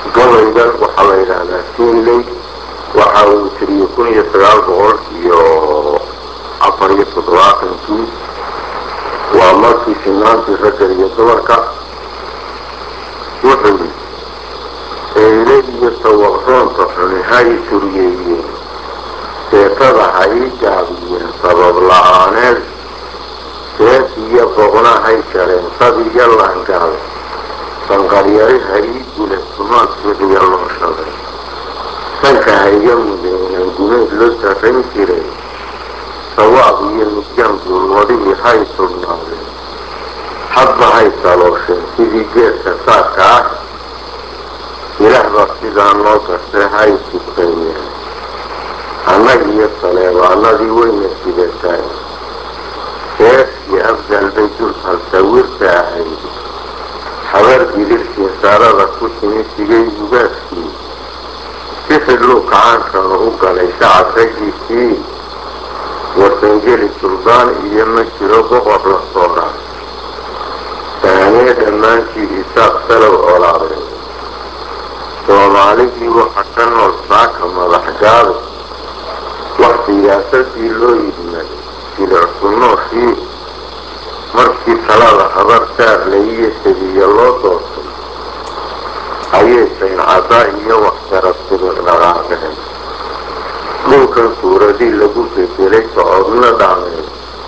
gabaygan waxaa la yidhaahdaa siinley waxa uu tiriyey 1974 waa markii finaantii ragga iyo dumarka wuxuu yidhi eyle iyo sawaqroonta xuni ha i turiyeeyeen seetada ha ii gaabiyeen sabab la-aaneed seef iyo boqna hay jareen sad iyo laangaal sanqaryari ha ii gula sumaad fiqiya loo shabay sanka ha iga mudeenan gumeed loo sarrayn jiray sawaab iyo midgaan duulwadihii hay sugnaadeen hadba hay saloosheen sidii geedka saarka ah ilaah baa sidaa noo gartay hay sibqeeyeen annag iyo saleebaanadii weyna sidataan seef iyo afgaal bay dul halsawirta ahayd habar gidilkii saarada ku timi sigay ugaadkii si xidluu kacaankana u galay shacab raggiisii warsangeli suldaan iyo ma jiro boqor la sooraa saanee dhammaantii isaaq salow olaadeen soomaalidii waxa ka nool saaka madax gaado wax siyaasadii loo yidmay jilicsu nooshii markii talada habar saar laiyo sabiya loo doortay ayay sayncaddaa iyo waxsarab sibiq dhaqaaqeen dhulkan suuradii lagu bedelay socodna dhaameed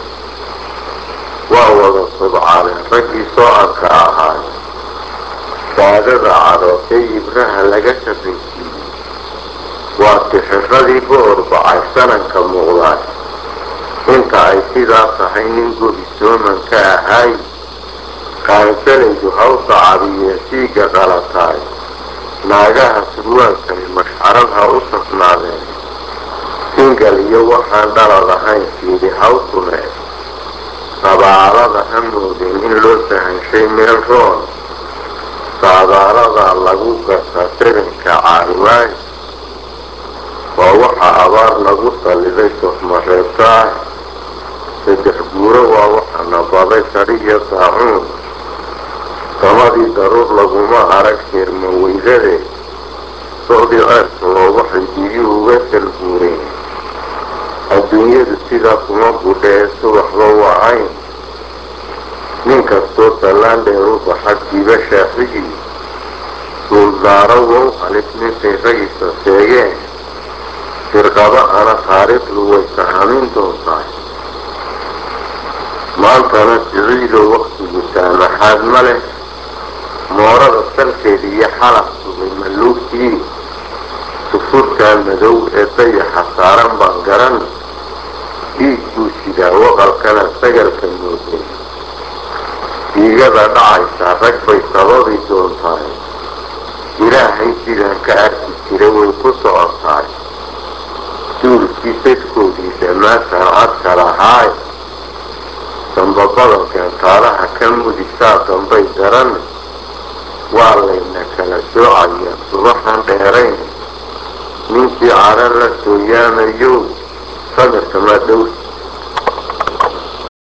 waa wada subcaaleen raggii soo arka ahaay saadada cadootay ibraha laga shaqaysiiyey waa tixiradii bohorbacay sananka muuqdaay inta ay sidaa tahay nin go'isooman ka ahaay qaansalaydu hawsa cabiyeen siiga qalataay naagaha surwaalkani mashcarad ha u safnaadeen singal iyo waxaan dhalad ahayn fiidi hawsune sabaalada ha moodeen in loo sahanshay meel roon saadaaladaa lagu gartaa sabanka caariwaay waa waxa abaar lagu salliday sofmareebtaah saddex guuro waa waxana baday sari iyo daacuun samadii daruur laguma arag sheerma weydade socdii ceerka loo waxay biyuhu uga salguureen adduunyadu sidaa kuma budhee subaxba wacayn nin kastoo sallaan dheer u baxa diba shaaxigii suuldaaro wow halis ninkay ragisa sheegeen firqaba ana taariikhdu way sahamin doontaa maantana siciidoo waktigu saamaxaad ma leh moorada salkeeda iyo xalaq sugay malluugtii sufurtaa madow ee dayaxa saaran baan garan dhiig buu sidaa waqalkana sagalka moodeen diigada dhacaysaa rag bay sababi doontaay ilaahay sidaan ka arki jira way ku socotaay duulkii dadkoodii dhammaantaan cadka lahaay dambabada gantaalaha ka mudisaa dambay garan waa layna kala soocayaa subaxan dheerayn ninkii caran la soo yaamayow samirka ma dhow